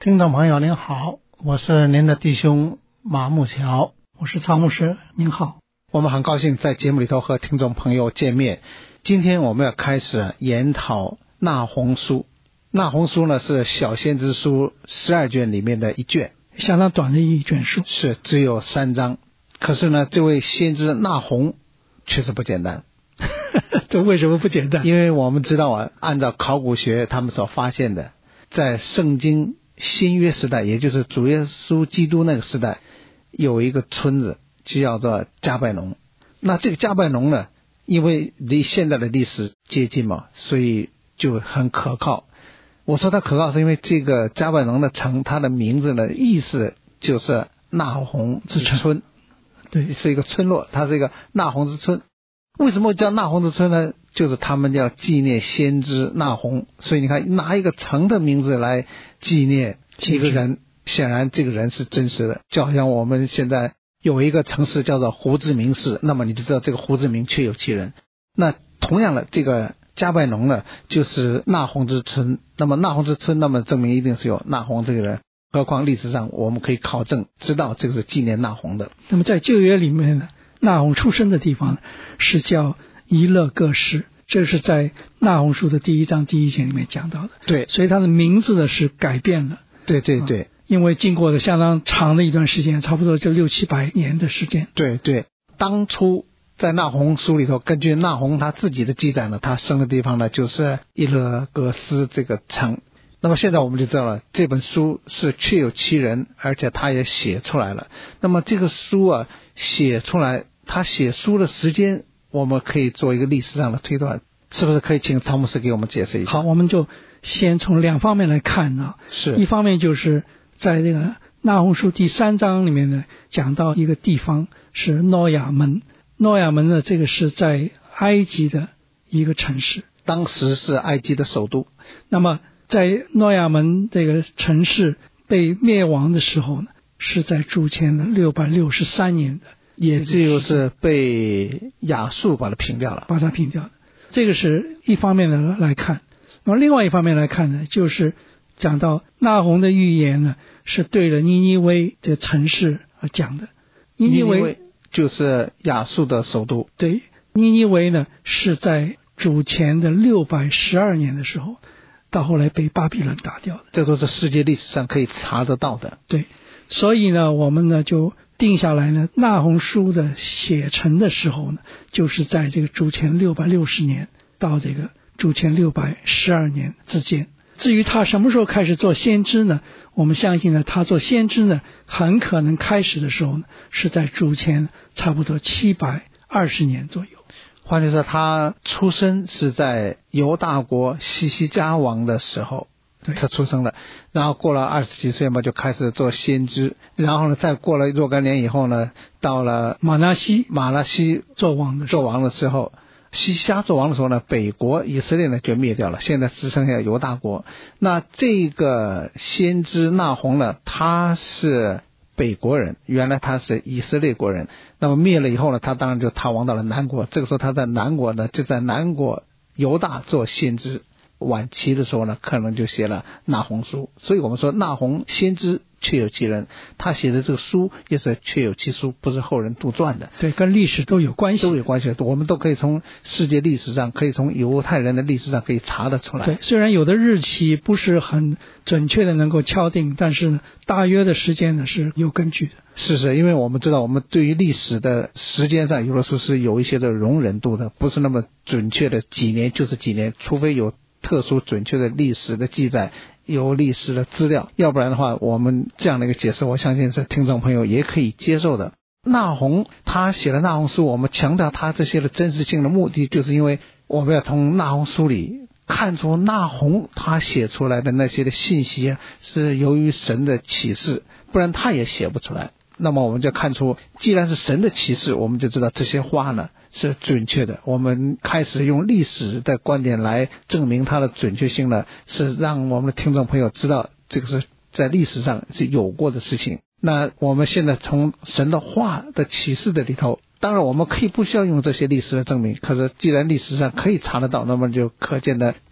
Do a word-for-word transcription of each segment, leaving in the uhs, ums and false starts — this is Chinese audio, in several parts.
听众朋友您好，我是您的弟兄马木桥。 我是曹牧师，您好。 我们很高兴在节目里头和听众朋友见面。今天我们要开始研讨纳鸿书。纳鸿书呢是小先知书十二卷里面的一卷， 相当短的一卷书， 是只有三章。可是呢，这位先知纳鸿确实不简单。 这为什么不简单？ 因为我们知道啊，按照考古学他们所发现的，在圣经新约时代，也就是主耶稣基督那个时代，有一个村子就叫做加拜农。那这个加拜农呢，因为离现在的历史接近嘛，所以就很可靠。我说它可靠是因为这个加拜农的城，它的名字呢意思就是纳鸿之村， 对， 是一个村落，它是一个纳鸿之村。为什么叫纳鸿之村呢？就是他们要纪念先知纳鸿，所以你看拿一个城的名字来纪念一个人，显然这个人是真实的。就好像我们现在有一个城市叫做胡志明市，那么你就知道这个胡志明确有其人。那同样的，这个加拜农呢就是纳鸿之村，那么纳鸿之村，那么证明一定是有纳鸿这个人，何况历史上我们可以考证知道这个是纪念纳鸿的。 那么在旧约里面呢，纳鸿出生的地方是叫伊勒各市，这是在纳鸿书的第一章第一节里面讲到的。 对， 所以他的名字呢是改变了。 对对对、啊、 因为经过了相当长的一段时间，差不多就六七百年的时间。 对对，当初在纳鸿书里头，根据纳鸿他自己的记载呢，他生的地方呢就是伊勒各斯这个城。那么现在我们就知道了，这本书是确有其人，而且他也写出来了。那么这个书啊写出来，他写书的时间我们可以做一个历史上的推断，是不是可以请曹牧师给我们解释一下？ 好，我们就先从两方面来看啊。 是， 一方面就是在这个纳鸿书第三章里面呢，讲到一个地方是诺亚门。诺亚门呢，这个是在埃及的一个城市， 当时是埃及的首都。 那么在诺亚门这个城市被灭亡的时候呢，是在主前的六百六十三年的， 也就是被亚述把它平掉了， 把它平掉了。这个是一方面的来看。那么另外一方面来看呢，就是讲到纳鸿的预言呢，是对了尼尼微这个城市而讲的。尼尼微就是亚述的首都。 对，尼尼微呢是在主前的六百十二年的时候，到后来被巴比伦打掉的。 这都是世界历史上可以查得到的。 对，所以呢，我们呢就定下来呢，纳鸿书的写成的时候呢，就是在这个主前六百六十年到这个主前六百十二年之间。至于他什么时候开始做先知呢？我们相信呢，他做先知呢，很可能开始的时候呢，是在主前差不多七百二十年左右。 换句说，他出生是在犹大国西西家王的时候，他出生了，然后过了二十几岁嘛，就开始做先知，然后呢，再过了若干年以后呢，到了马拉西， 马拉西做王的时候做王的时候。西西家做王的时候呢，北国以色列呢就灭掉了，现在只剩下犹大国。那这个先知纳鸿呢，他是北国人，原来他是以色列国人，那么灭了以后呢，他当然就逃亡到了南国。这个时候他在南国呢，就在南国犹大做先知。晚期的时候呢，可能就写了纳鸿书。所以我们说纳鸿先知确有其人，他写的这个书也是确有其书，不是后人杜撰的。 对，跟历史都有关系， 都有关系。我们都可以从世界历史上，可以从犹太人的历史上可以查得出来。 对，虽然有的日期不是很准确的能够敲定，但是呢，大约的时间呢是有根据的。 是是，因为我们知道，我们对于历史的时间上，有的时候是有一些的容忍度的，不是那么准确的，几年就是几年，除非有特殊准确的历史的记载，有历史的资料，要不然的话，我们这样的一个解释，我相信是听众朋友也可以接受的。纳鸿他写了纳鸿书，我们强调他这些的真实性的目的，就是因为我们要从纳鸿书里看出纳鸿他写出来的那些的信息是由于神的启示，不然他也写不出来。那么我们就看出，既然是神的启示，我们就知道这些话呢是准确的。我们开始用历史的观点来证明它的准确性呢，是让我们的听众朋友知道这个是在历史上是有过的事情。那我们现在从神的话的启示的里头，当然我们可以不需要用这些历史的证明，可是既然历史上可以查得到，那么就可见的这里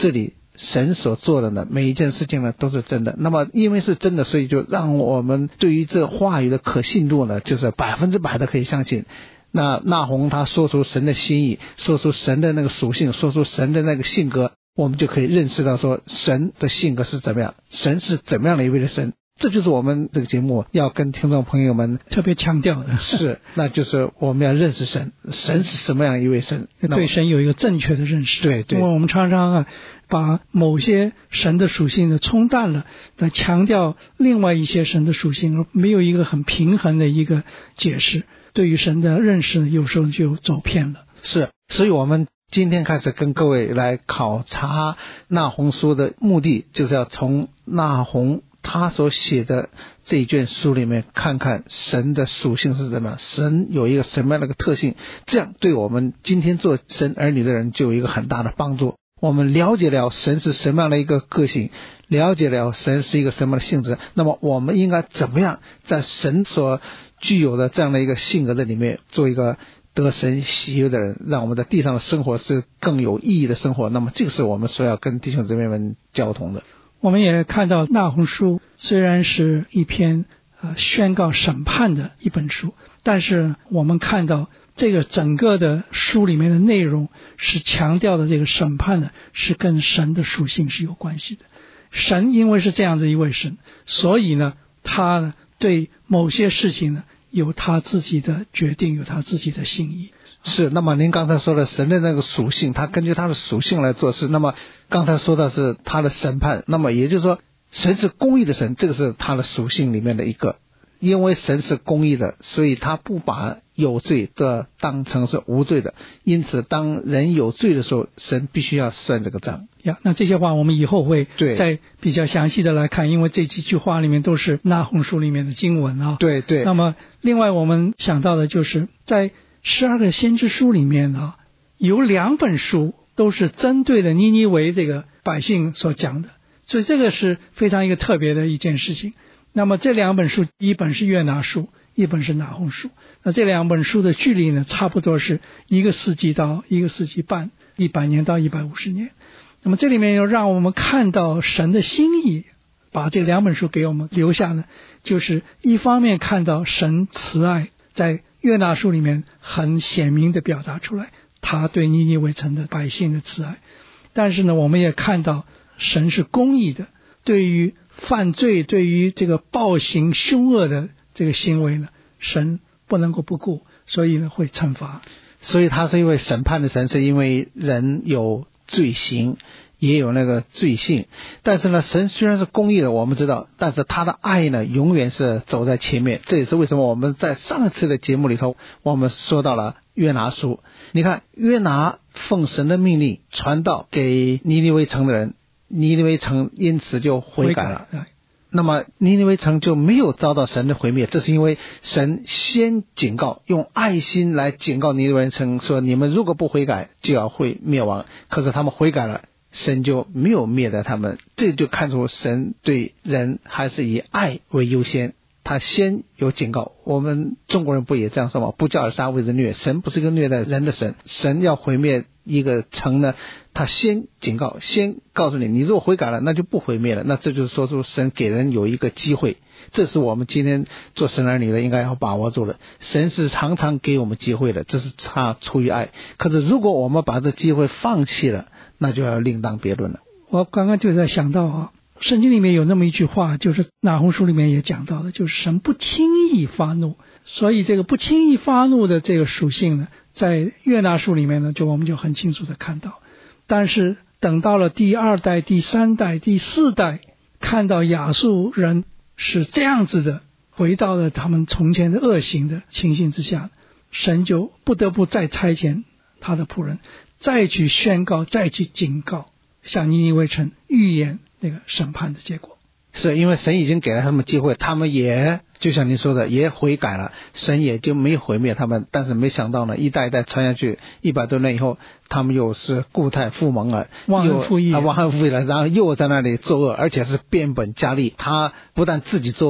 神所做的呢，每一件事情呢都是真的。那么因为是真的，所以就让我们对于这话语的可信度呢，就是百分之百的可以相信。那那鸿他说出神的心意，说出神的那个属性，说出神的那个性格，我们就可以认识到说神的性格是怎么样，神是怎么样的一位的神。这就是我们这个节目要跟听众朋友们特别强调的， 是，那就是我们要认识神，神是什么样一位神， 对神有一个正确的认识。 对对， 因为我们常常啊，把某些神的属性呢冲淡了，来强调另外一些神的属性，而没有一个很平衡的一个解释，对于神的认识有时候就走偏了。 是，所以我们今天开始跟各位来考察那鸿书的目的，就是要从那鸿他所写的这一卷书里面看看神的属性是怎么样，神有一个什么样的一个特性，这样对我们今天做神儿女的人就有一个很大的帮助。我们了解了神是什么样的一个个性，了解了神是一个什么样的性质，那么我们应该怎么样在神所具有的这样的一个性格的里面做一个得神喜悦的人，让我们在地上的生活是更有意义的生活。那么这个是我们所要跟弟兄姊妹们交通的。 我们也看到那鸿书虽然是一篇呃宣告审判的一本书，但是我们看到这个整个的书里面的内容是强调的这个审判呢是跟神的属性是有关系的。神因为是这样子一位神，所以呢他呢对某些事情呢有他自己的决定，有他自己的心意。 是，那么您刚才说的神的那个属性，他根据他的属性来做事。那么刚才说的是他的审判，那么也就是说神是公义的神，这个是他的属性里面的一个。因为神是公义的，所以他不把有罪的当成是无罪的，因此当人有罪的时候，神必须要算这个账呀。那这些话我们以后会再比较详细的来看，因为这几句话里面都是那鸿书里面的经文啊。 对对。 那么另外我们想到的就是在十二个先知书里面啊，有两本书都是针对的尼尼微这个百姓所讲的，所以这个是非常一个特别的一件事情。那么这两本书，一本是约拿书，一本是那鸿书。那这两本书的距离呢，差不多是一个世纪到一个世纪半，一百年到一百五十年。那么这里面又让我们看到神的心意，把这两本书给我们留下呢，就是一方面看到神慈爱，在约拿书里面很显明的表达出来，他对尼尼微城的百姓的慈爱。但是呢，我们也看到神是公义的，对于犯罪，对于这个暴行凶恶的这个行为呢，神不能够不顾，所以呢会惩罚。 所以他是一位审判的神，是因为人有罪行，也有那个罪性。但是呢，神虽然是公义的，我们知道，但是他的爱呢永远是走在前面。这也是为什么我们在上一次的节目里头我们说到了约拿书。你看约拿奉神的命令传道给尼尼微城的人，尼尼微城因此就悔改了，那么尼尼微城就没有遭到神的毁灭，这是因为神先警告，用爱心来警告尼尼微城说，你们如果不悔改就要会灭亡。可是他们悔改了，神就没有灭掉他们。这就看出神对人还是以爱为优先，他先有警告。我们中国人不也这样说吗？不教而杀谓之虐。神不是一个虐待人的神，神要毁灭一个城呢，他先警告，先告诉你，你如果悔改了，那就不毁灭了。那这就是说出神给人有一个机会，这是我们今天做神儿女的应该要把握住了。神是常常给我们机会的，这是他出于爱。可是如果我们把这机会放弃了，那就要另当别论了。 我刚刚就在想到啊，圣经里面有那么一句话，就是那鸿书里面也讲到的，就是神不轻易发怒。所以这个不轻易发怒的这个属性呢，在约拿书里面呢，就我们就很清楚的看到。但是等到了第二代、第三代、第四代，看到亚述人是这样子的，回到了他们从前的恶行的情形之下，神就不得不再差遣他的仆人，再去宣告，再去警告，向尼尼微城预言那个审判的结果。 是因为神已经给了他们机会，他们也就像您说的也悔改了，神也就没毁灭他们。但是没想到呢，一代一代传下去一百多年以后，他们又是故态复萌了， 忘恩负义、 啊、忘恩负义了，然后又在那里作恶，而且是变本加厉。他不但自己作恶，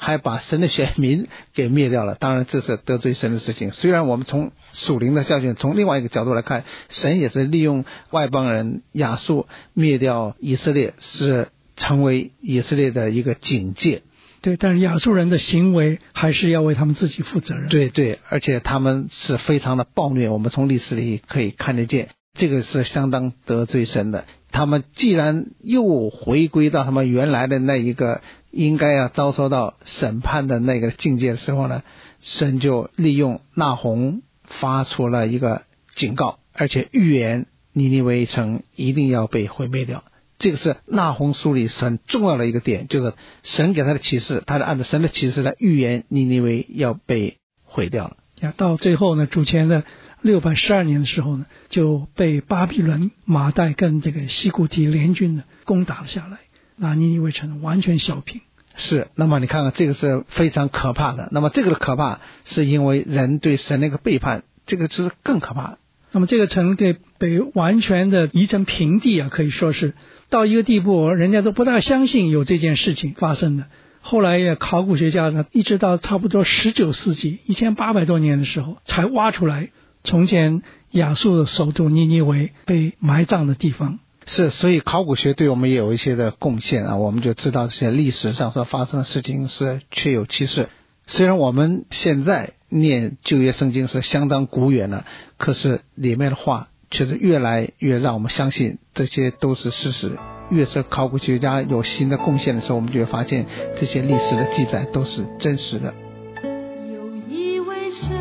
还把神的选民给灭掉了。当然这是得罪神的事情。虽然我们从属灵的教训，从另外一个角度来看，神也是利用外邦人亚述灭掉以色列，是成为以色列的一个警戒。 对，但是亚述人的行为还是要为他们自己负责任。 对对，而且他们是非常的暴虐，我们从历史里可以看得见，这个是相当得罪神的。他们既然又回归到他们原来的那一个应该要遭受到审判的那个境界的时候呢，神就利用那鸿发出了一个警告，而且预言尼尼微城一定要被毁灭掉。这个是那鸿书里很重要的一个点，就是神给他的启示，他的按照神的启示来预言尼尼微要被毁掉了。 到最后呢，主前的六百十二年的时候呢，就被巴比伦、马代跟这个西古提联军呢攻打了下来，那尼尼微城完全小平。 是，那么你看看这个是非常可怕的。那么这个的可怕是因为人对神那个背叛，这个是更可怕。 那么这个城被被完全的夷成平地啊，可以说是到一个地步，人家都不大相信有这件事情发生的。后来考古学家呢，一直到差不多十九世纪一千八百多年的时候，才挖出来从前亚述的首都尼尼微被埋葬的地方。 是，所以考古学对我们也有一些的贡献啊，我们就知道这些历史上所发生的事情是确有其事。虽然我们现在念旧约圣经是相当古远了，可是里面的话却是越来越让我们相信这些都是事实。越是考古学家有新的贡献的时候，我们就会发现这些历史的记载都是真实的。 有一位神，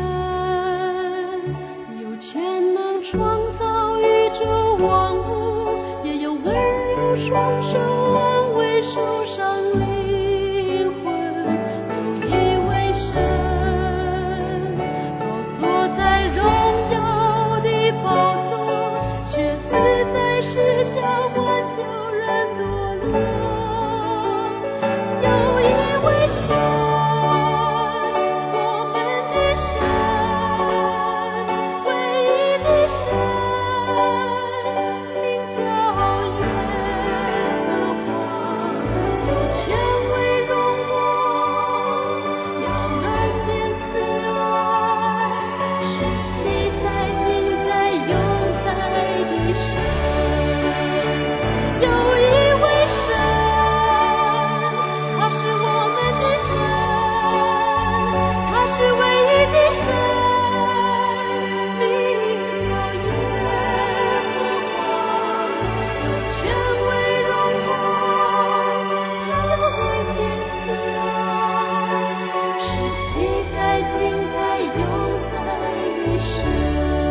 有全能创造宇宙万物，也有温柔双手安慰受伤灵魂。有一位神，高坐在荣耀的宝座，却死在十架挽救人堕落。有一位神，我们的神，唯一的神，名叫耶和华，有权威荣光，要恩典慈爱，是昔在今在永在的神。有一位神，他是我们的神，他是唯一的神，名叫耶和华，有权威荣光，他有恩典慈爱，是昔在今在永在的神。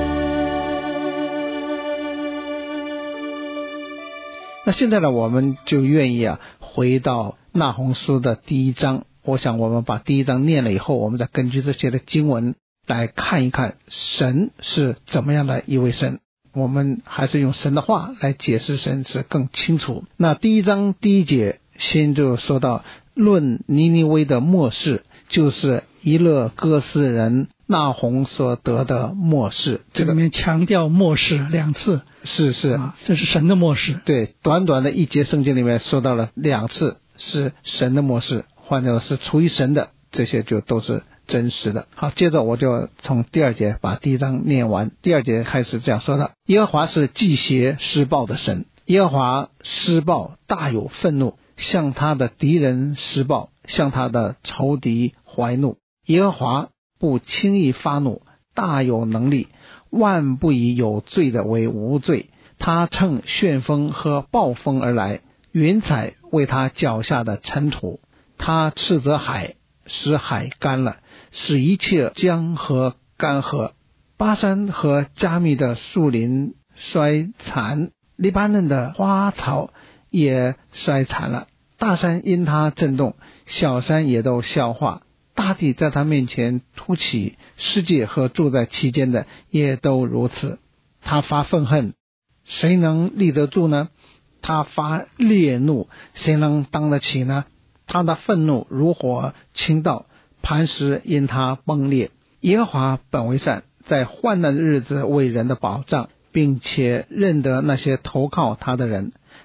那现在呢，我们就愿意啊回到那鸿书的第一章。我想我们把第一章念了以后，我们再根据这些的经文来看一看神是怎么样的一位神。我们还是用神的话来解释神是更清楚。那第一章第一节先就说到，论尼尼微的末世，就是伊勒哥斯人那鸿所得的末世。 这里面强调末世两次， 是是、 啊，这是神的末世。 对，短短的一节圣经里面说到了两次是神的末世，或者是出于神的，这些就都是真实的。好，接着我就从第二节把第一章念完。第二节开始这样说的：耶和华是忌邪施暴的神，耶和华施暴大有愤怒，向他的敌人施暴，向他的仇敌怀怒。耶和华不轻易发怒，大有能力，万不以有罪的为无罪。他乘旋风和暴风而来，云彩为他脚下的尘土。他斥责海，使海干了，使一切江河干涸。巴山和加密的树林衰残，黎巴嫩的花草也衰残了。大山因他震动，小山也都消化。大地在他面前凸起，世界和住在其间的也都如此。他发愤恨，谁能立得住呢？他发烈怒，谁能当得起呢？他的愤怒如火倾倒，磐石因他崩裂。耶和华本为善，在患难的日子为人的保障，并且认得那些投靠他的人。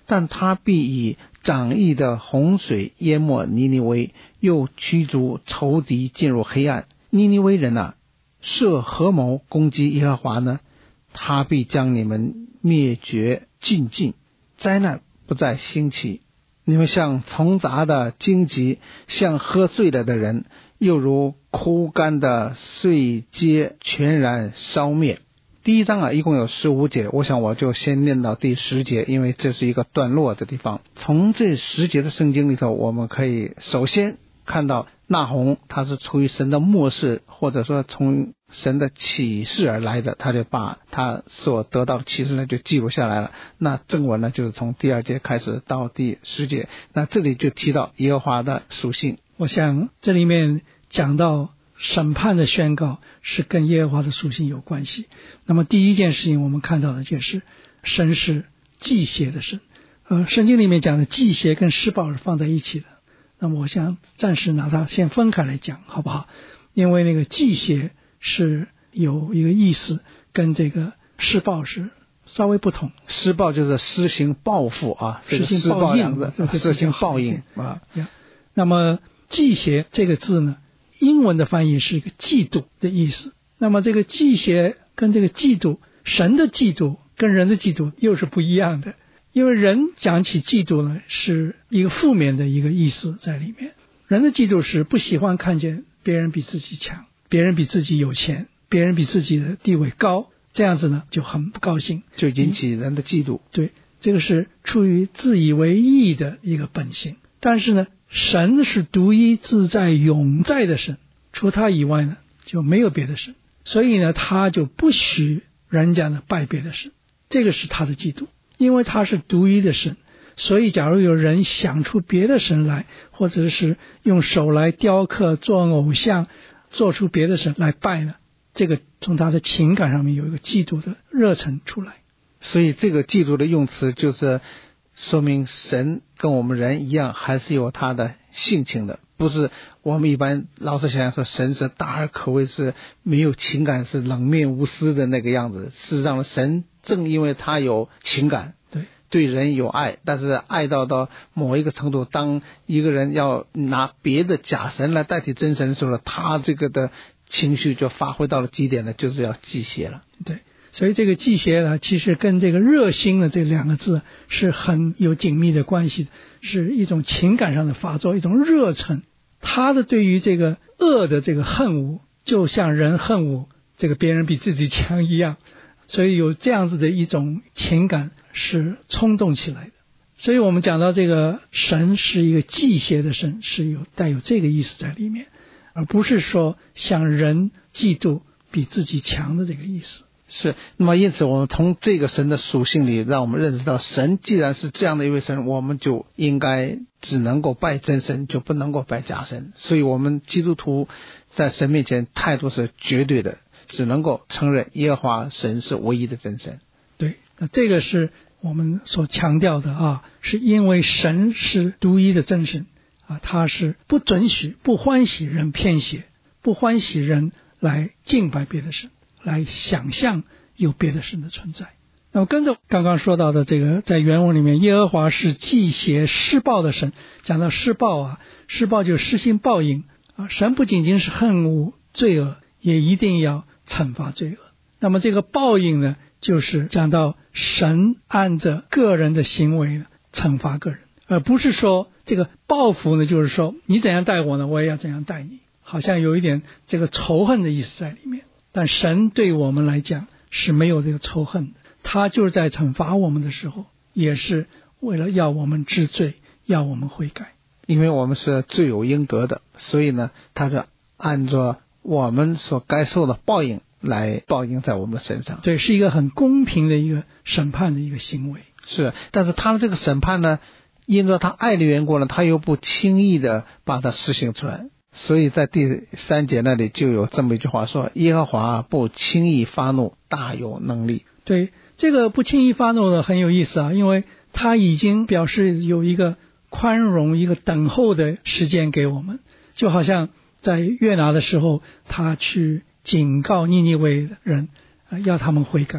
但他必以涨溢的洪水淹没尼尼微，又驱逐仇敌进入黑暗。尼尼微人啊，设合谋攻击耶和华呢？他必将你们灭绝尽尽，灾难不再兴起。你们像从杂的荆棘，像喝醉了的人，又如枯干的碎秸，全然烧灭。第一章啊，一共有十五节，我想我就先念到第十节，因为这是一个段落的地方。从这十节的圣经里头，我们可以首先看到那鸿他是出于神的默示，或者说从神的启示而来的，他就把他所得到的启示呢就记录下来了。那正文呢就是从第二节开始到第十节，那这里就提到耶和华的属性。 我想这里面讲到审判的宣告是跟耶和华的属性有关系。那么第一件事情我们看到的就是神是祭邪的神，呃，圣经里面讲的祭邪跟施暴是放在一起的。那么我想暂时拿它先分开来讲好不好？因为那个祭邪是有一个意思，跟这个施暴是稍微不同。 施暴就是施行报复啊， 施行报应， 施行报应啊。 那么祭邪这个字呢，英文的翻译是一个嫉妒的意思。那么这个祭邪跟这个嫉妒，神的嫉妒跟人的嫉妒又是不一样的。因为人讲起嫉妒呢，是一个负面的一个意思在里面。人的嫉妒是不喜欢看见别人比自己强，别人比自己有钱，别人比自己的地位高，这样子呢就很不高兴， 就引起人的嫉妒。 对，这个是出于自以为意的一个本性。但是呢，神是独一自在永在的神，除他以外呢就没有别的神，所以呢他就不许人家呢拜别的神，这个是他的嫉妒。因为他是独一的神，所以假如有人想出别的神来，或者是用手来雕刻做偶像，做出别的神来拜呢，这个从他的情感上面有一个嫉妒的热忱出来。 所以这个嫉妒的用词就是说明神跟我们人一样，还是有他的性情的，不是我们一般老是想说神是大而可畏，是没有情感，是冷面无私的那个样子。事实上神正因为他有情感， 对对人有爱，但是爱到到某一个程度，当一个人要拿别的假神来代替真神的时候，他这个的情绪就发挥到了极点了，就是要祭邪了。 对，所以这个祭邪呢，其实跟这个热心的这两个字是很有紧密的关系的，是一种情感上的发作，一种热忱。他的对于这个恶的这个恨恶，就像人恨恶这个别人比自己强一样，所以有这样子的一种情感是冲动起来的。所以我们讲到这个神是一个祭邪的神，是有带有这个意思在里面，而不是说像人嫉妒比自己强的这个意思。 是，那么因此我们从这个神的属性里，让我们认识到神既然是这样的一位神，我们就应该只能够拜真神，就不能够拜假神。所以我们基督徒在神面前态度是绝对的，只能够承认耶和华神是唯一的真神。 对，那这个是我们所强调的啊，是因为神是独一的真神啊，他是不准许、不欢喜人偏邪，不欢喜人来敬拜别的神，来想象有别的神的存在。那么跟着刚刚说到的这个，在原文里面，耶和华是祭邪施暴的神。讲到施暴啊，施暴就施行报应啊，神不仅仅是恨恶罪恶，也一定要惩罚罪恶。那么这个报应呢，就是讲到神按着个人的行为惩罚个人，而不是说这个报复呢，就是说你怎样待我呢，我也要怎样待你，好像有一点这个仇恨的意思在里面。但神对我们来讲是没有这个仇恨的，他就是在惩罚我们的时候，也是为了要我们知罪，要我们悔改。 因为我们是罪有应得的，所以呢，他就按照我们所该受的报应来报应在我们的身上。 对，是一个很公平的一个审判的一个行为。 是，但是他的这个审判呢，因着他爱的缘故呢，他又不轻易的把它实行出来。所以在第三节那里就有这么一句话说，耶和华不轻易发怒，大有能力。 对，这个不轻易发怒的很有意思啊，因为他已经表示有一个宽容、一个等候的时间给我们，就好像在约拿的时候，他去警告尼尼微的人，呃、要他们悔改。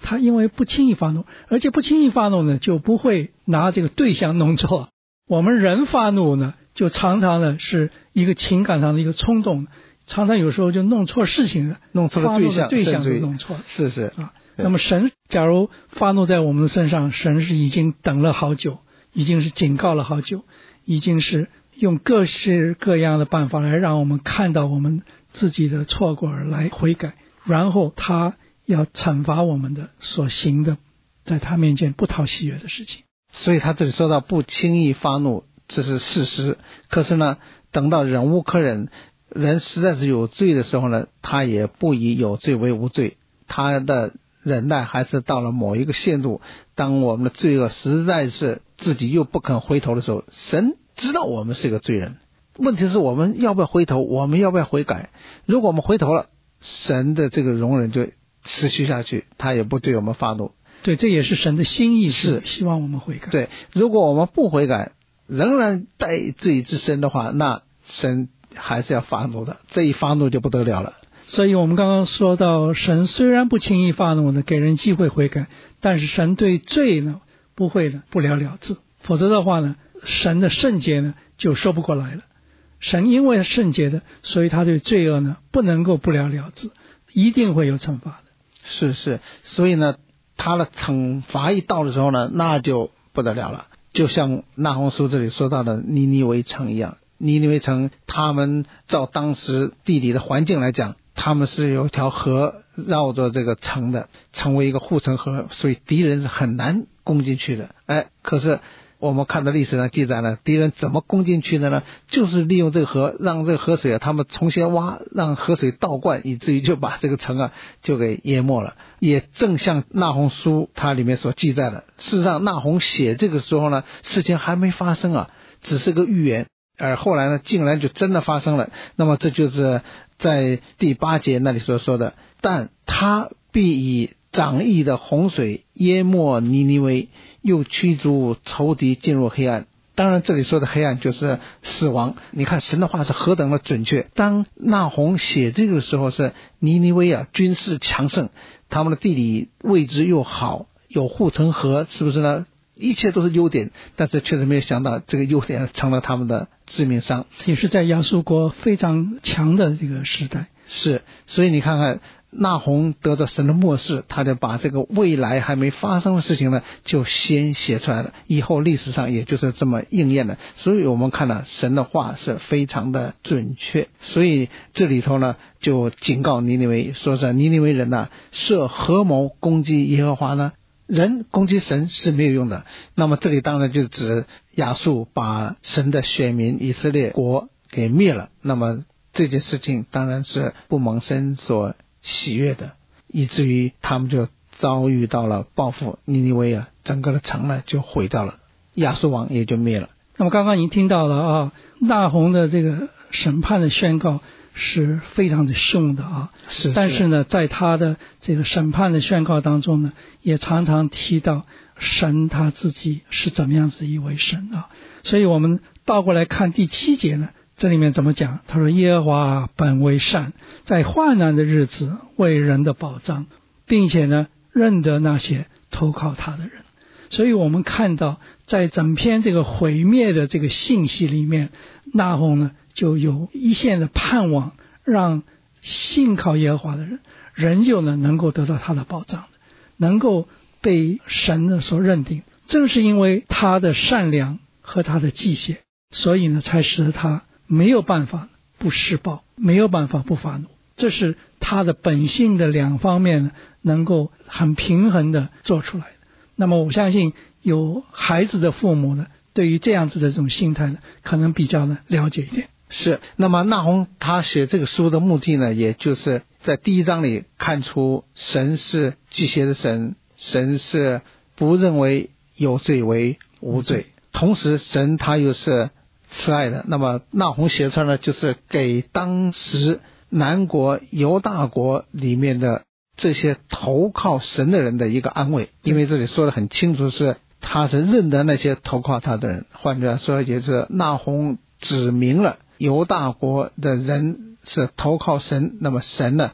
他因为不轻易发怒，而且不轻易发怒呢，就不会拿这个对象弄错。我们人发怒呢，就常常呢是一个情感上的一个冲动，常常有时候就弄错事情了， 弄错了对象， 对象就弄错了。 是是啊。那么神假如发怒在我们的身上，神是已经等了好久，已经是警告了好久，已经是用各式各样的办法来让我们看到我们自己的错过而来悔改，然后他要惩罚我们的所行的在他面前不讨喜悦的事情。 所以他这里说到不轻易发怒，这是事实。可是呢，等到忍无可忍，人实在是有罪的时候呢，他也不以有罪为无罪，他的忍耐还是到了某一个限度。当我们的罪恶实在是自己又不肯回头的时候，神知道我们是一个罪人，问题是我们要不要回头，我们要不要悔改。如果我们回头了，神的这个容忍就持续下去，他也不对我们发怒。 对，这也是神的心意，是希望我们悔改。 对，如果我们不悔改，仍然带罪之身的话，那神还是要发怒的，这一发怒就不得了了。 所以我们刚刚说到，神虽然不轻易发怒的，给人机会悔改，但是神对罪呢不会的不了了之，否则的话呢，神的圣洁呢就说不过来了。神因为圣洁的，所以他对罪恶呢不能够不了了之，一定会有惩罚的。 是是，所以呢他的惩罚一到的时候呢，那就不得了了。就像那鸿书这里说到的尼尼微城一样，尼尼微城他们照当时地理的环境来讲，他们是有一条河绕着这个城的，成为一个护城河，所以敌人是很难攻进去的。哎，可是我们看到历史上记载了，敌人怎么攻进去的呢？就是利用这个河，让这个河水啊，他们重新挖，让河水倒灌，以至于就把这个城啊就给淹没了。也正像那鸿书它里面所记载的，事实上那鸿写这个时候呢，事情还没发生啊，只是个预言，而后来呢竟然就真的发生了。那么这就是在第八节那里所说的，但他必以涨溢的洪水淹没尼尼微，又驱逐仇敌进入黑暗。当然这里说的黑暗就是死亡。你看神的话是何等的准确。当那鸿写这个时候，是尼尼微啊军事强盛，他们的地理位置又好，有护城河，是不是呢？一切都是优点，但是确实没有想到这个优点成了他们的致命伤。 也是在亚述国非常强的这个时代。 是，所以你看看那鸿得到神的默示，他就把这个未来还没发生的事情呢就先写出来了，以后历史上也就是这么应验了。所以我们看了神的话是非常的准确。所以这里头呢就警告尼尼微，说是尼尼微人呢设合谋攻击耶和华呢，人攻击神是没有用的。那么这里当然就指亚述把神的选民以色列国给灭了，那么这件事情当然是不蒙神所喜悦的，以至于他们就遭遇到了报复。尼尼微啊，整个的城呢就毁掉了，亚述王也就灭了。 那么刚刚已经听到了啊，那鸿的这个审判的宣告是非常的凶的啊， 是是， 但是呢，在他的这个审判的宣告当中呢，也常常提到神他自己是怎么样子一位神啊。所以我们倒过来看第七节呢，这里面怎么讲？他说耶和华本为善，在患难的日子为人的保障，并且呢认得那些投靠他的人。所以我们看到在整篇这个毁灭的这个信息里面，那鸿呢就有一线的盼望，让信靠耶和华的人仍旧呢能够得到他的保障，能够被神呢所认定。正是因为他的善良和他的祭献，所以呢才使得他没有办法不施暴，没有办法不发怒。这是他的本性的两方面呢能够很平衡的做出来的。那么我相信有孩子的父母呢，对于这样子的这种心态呢，可能比较呢了解一点。 是，那么那鸿他写这个书的目的呢，也就是在第一章里看出神是祭邪的神，神是不认为有罪为无罪，同时神他又是慈爱的。那么那鸿写出来呢，就是给当时南国犹大国里面的这些投靠神的人的一个安慰，因为这里说得很清楚，是他是认得那些投靠他的人。换句话说，也是那鸿指明了犹大国的人是投靠神，那么神呢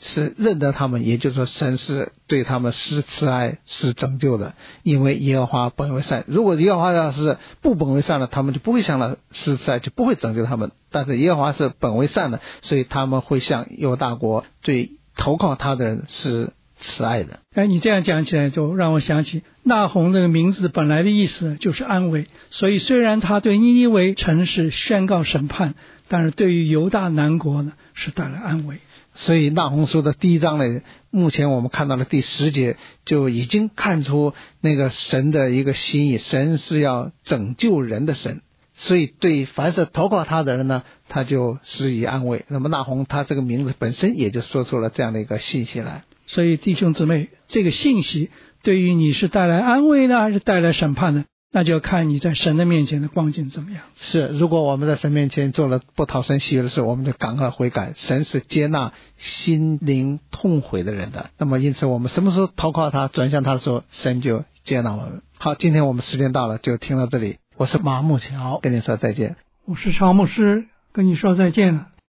是认得他们，也就是说神是对他们施慈爱，是拯救的，因为耶和华本为善。如果耶和华要是不本为善了，他们就不会向他施慈爱，就不会拯救他们。但是耶和华是本为善的，所以他们会向犹大国对投靠他的人是慈爱的。 哎，你这样讲起来就让我想起那鸿这个名字本来的意思就是安慰，所以虽然他对尼尼微城市宣告审判，但是对于犹大南国呢是带来安慰。 所以那鸿书的第一章呢，目前我们看到了第十节，就已经看出那个神的一个心意，神是要拯救人的神，所以对凡是投靠他的人呢，他就施以安慰。那么那鸿他这个名字本身也就说出了这样的一个信息来。 所以弟兄姊妹，这个信息对于你是带来安慰呢，还是带来审判呢？那就要看你在神的面前的光景怎么样。 是，如果我们在神面前做了不讨神喜悦的事，我们就赶快悔改。神是接纳心灵痛悔的人的，那么因此我们什么时候投靠他，转向他的时候，神就接纳我们。好，今天我们时间到了，就听到这里。我是马木桥，跟你说再见。 我是曹牧师，跟你说再见了。